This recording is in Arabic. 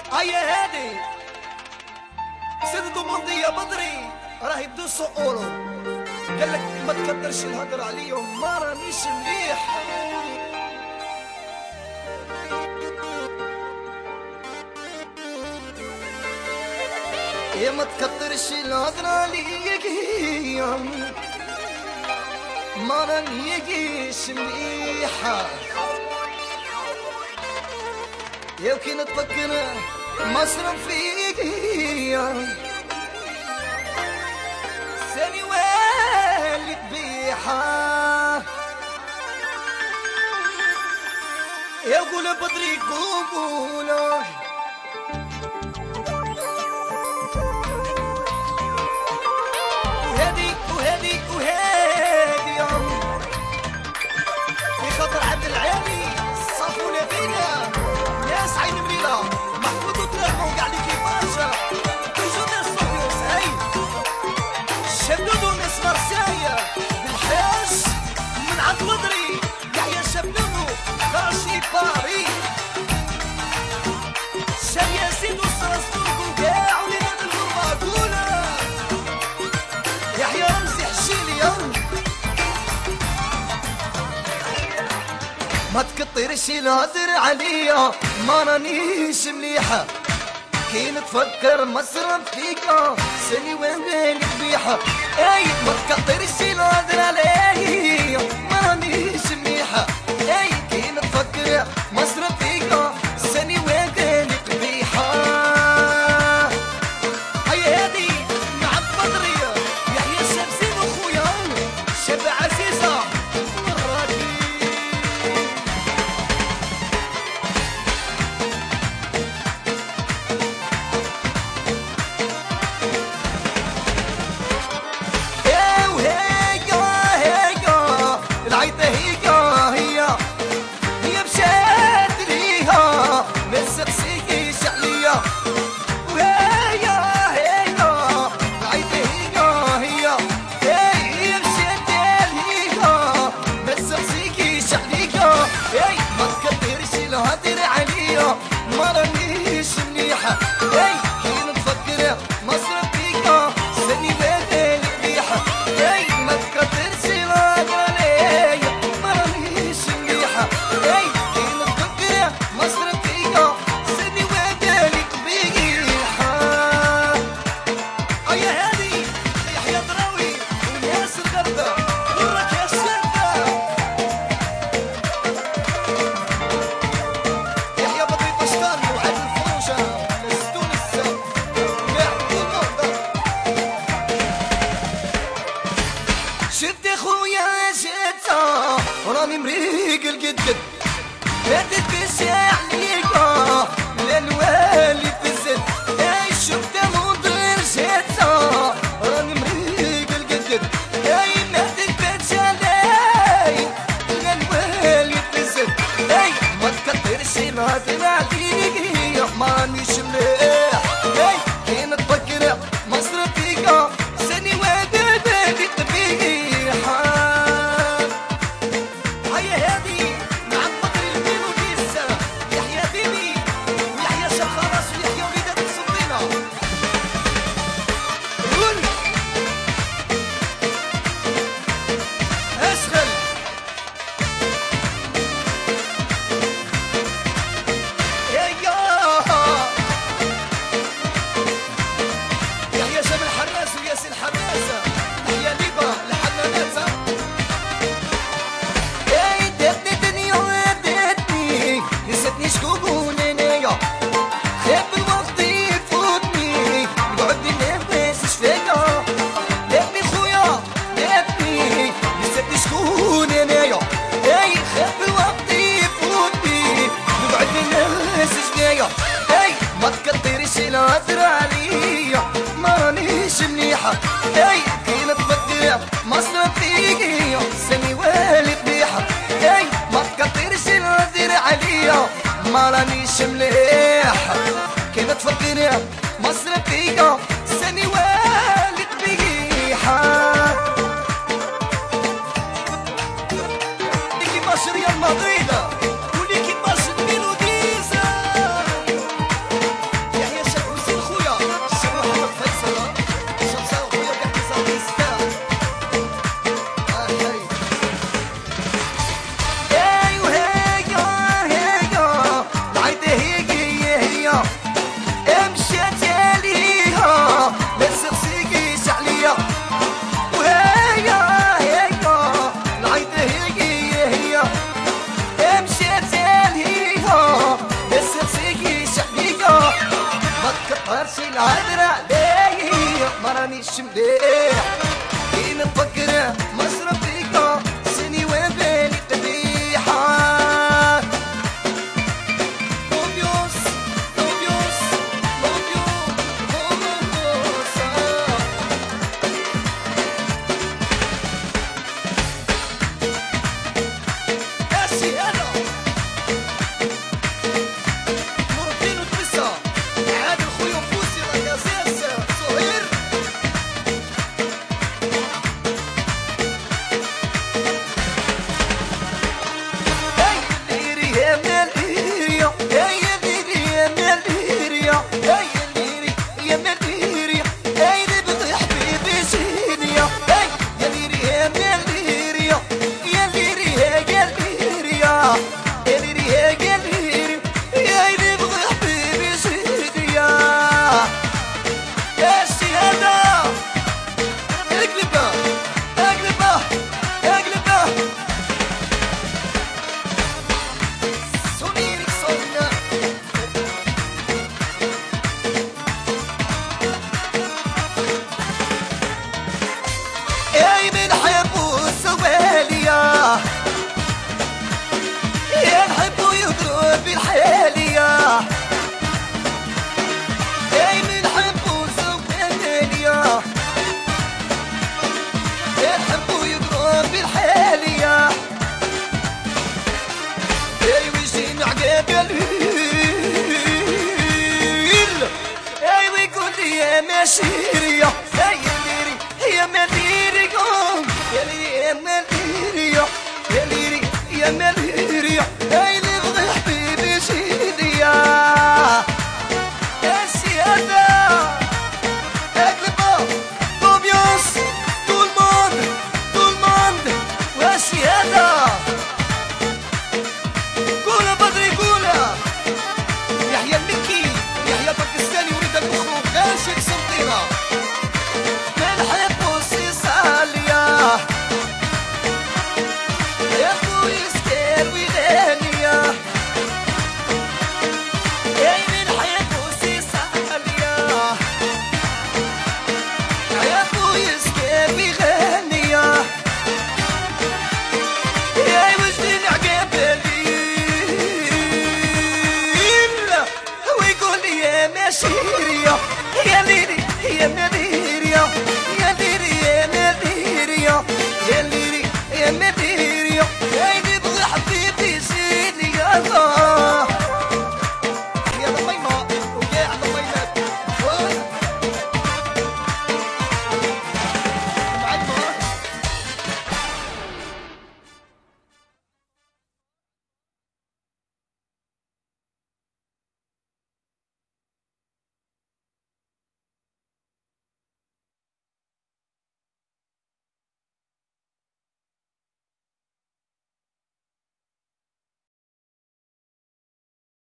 هيا هادي سيد دوموندي يا بدري راه يبدو سؤولو قالك ما تكدرش الهدر عليهم ما رانيش مليح. يا ما تكدرش الهدر عليهم ما رانيش مليحة. يا وكي نتفكر مصرف فيك ساني والي تبيحة. يا قول بدري قولوا وهادي وهادي وهادي في خطر عبد العالي صافونا فينا ناس عين مليلة محمود وطلعوا قاع لي كيفاش توجو ناس صوفيوس هاي شبنودو ناس مرسايا بالحاج من عند بدري يحيى شبنودو راشي باري شاب ياسين وسرسطوك وقاع ولينا الغربة قولا يحيى رمزي حشيلي ما تكطرش الهدر عليا ما رانيش مليحة. كي نتفكر مصرف فيكا سني وين بالي قبيحة. اي ما تكطرش الهدر عليا ما رانيش مليحة. اي كي نتفكر مصرف فيكا سني وين بالي قبيحة. هيا هادي مع بدري يحيى الشمسين وخويا شاب عزيزة ما رانيش مليحة. اي كي نتفكر مصرف فيكا سني بالي قبيحة. اي ما تكدرش الهدر عليا ما رانيش مليحة. اي كي نتفكر مصرف فيكا سني بالي قبيحة. هيا هادي يحيى دراوي وياسر غردة وراك يا شابة يحيى بدري بشكان وعد الفروجة لستونس شفت يا خويا شتا راني مريق القد فاتت بالشاع ليكا للوالي في الزد. اي شفت مضر شتا راني مريق القد اي ماتت بالشاع للوالي في الزد. اي ما تكدرش الهدر عليا ما رانيش مليح. اي كي نتفكر مصرف فيكا سني وادي بالي قبيحة. هيا هادي مع بدري البين وليسا يحيى بيبي ويحيى شخرس ويحيى وليدات السلطينة قول اشغل يحيى شام الحراس وياسين حماسة يحيى ليبا الحنانات اي داتني دنيا وداتني نسيتني شكون انايا خاف الوقت يفوتني نقعد ننفس شفايا. داتني خويا داتني نسيتني شكون انايا. اي خاف الوقت يفوتني نقعد ننفس شفايا. اي ما تكدرش الهدر عليا ما رانيش مليحة. اي كي نتفكر مصرف فيكي سني والي قبيحة. اي ما تكدرش الهدر عليا ما رانيش مليحة. كي نتفكر مصرف فيكي سني والي قبيحة. ليكي بشرية المضيدة وليكي بشر الميلوديزة عذر علي ما رانيش مليح كي نفكر مصرف فيك سني وين بالي قبيحة موبيوس موبيوس موبيوس ماشي انا مرتين وتبسة عاد الخويا نفوسي ركازيس صهير نحبو يضرب بالحالية اي نحبو زوالية نحبو يضرب بالحالية اي ويجي معقاب الليل اي ويقول لي يا مشيرية اي الليري يا مديري قوم يا لي يا مديري يا ليري يا مديري